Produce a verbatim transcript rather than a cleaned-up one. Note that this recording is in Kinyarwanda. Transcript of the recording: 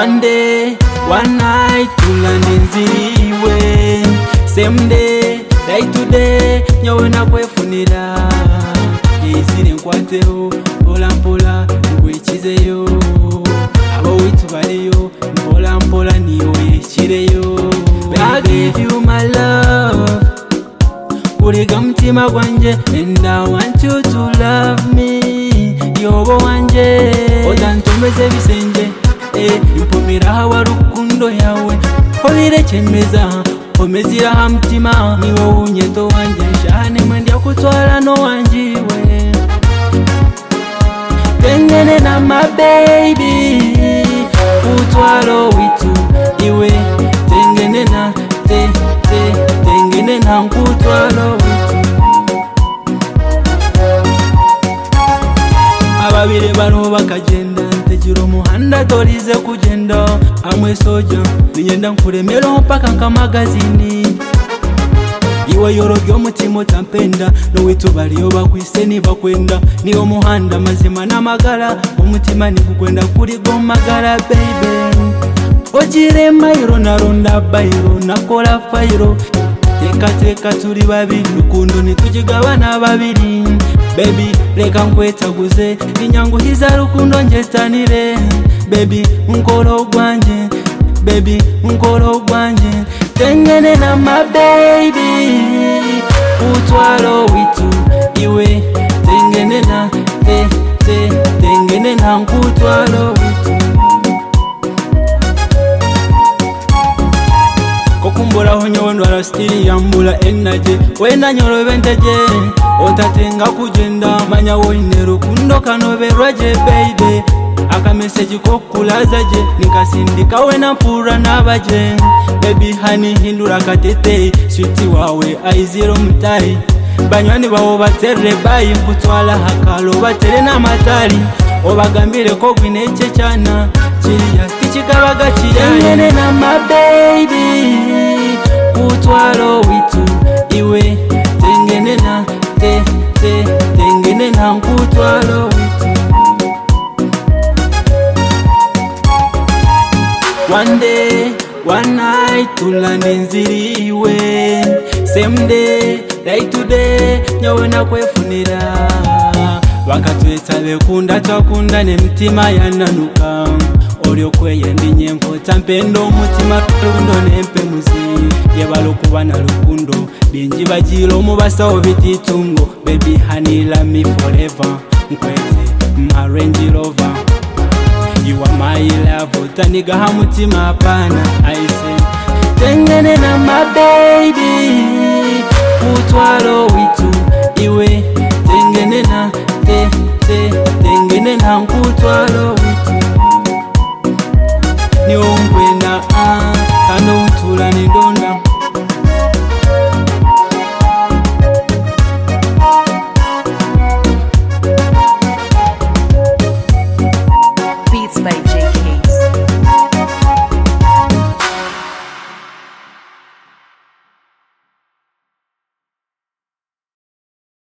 One day, one night, tulande nziriwe. Same day, day to day, nyawe nakwefunira. Yezire nkwateho, mpola mpola, nkwekizeyo. Abo witu baliyo, mpola mpola niyo yekireyo. I give you my love, kurega mtima gwanje, and I want you to love me. Yobo wanje, odantumeze bisenje, eh, impomira hawa rukundo yawe. Holire chemeza, omezira hamtima, niwo unyeto wanje, shane mwendya kutwala no wanjiwe. Tengene na my baby, utwalo witu iwe. Tengene na te te, tengene na nkutwalo witu. Ababire bano bakagenda, ntejiro muhanda torize kugenda. Amwe soja, ninyenda nkuremera mpaka nkamagazini. Iwe yoro by'omutima otampenda, nowitu baliyo bakwise nibakwenda. Niwo muhanda mazima n'amagala, omutima nigukwenda kuri gomagala baby. Ojire mayiro naronda bayiro, nakola fayiro. Teka teka turi babiri, rukundo nitujigabana babiri. Baby, leka nkwetaguze, inyanguhiza rukundo njetanire. Baby, nkoro gwanje, baby, nkoro gwanje. Tengene na my baby, utwalo witu iwe. Tengene na te te, tengene na nkutwalo witu. Kokumbula honyo ndwala stili yambula energy. Wenda nyolo venteje, otatenga kujenda. Manya woine rukundo kanoberwa je baby. Aka message kokulaza je, nikasindika wena pura nabaje. Baby honey hindura katete, sweetie wawe aiziro mtai. Banywani bawo batere bayi, kutwala hakalo batere na matali. Obagambire ko gwineche cyana, kiriya kichikabaga kiriya. Tengene na my baby, utwalo witu iwe. Tengene na te te, tengene na nkutwalo witu. One day, one night, tulande nziriwe. Same day, day to day, nyawe nakwefunira. Wakatweta bekunda twakunda n'emitima yananuka. Olyo kweyenda nyempo tampendo omutima rukundo n'empemuzi. Yebalo kuba na rukundo, bingi bagiro mu basawo bititungo. Baby honey love me forever, nkwete my Range Rover. You are my love, taniga hamutima hapana. I say tengene na my baby, utwalo witu iwe. Tengene na te te, tengene na nkutwalo witu. Niwo nkwenda ah, kano utula nindo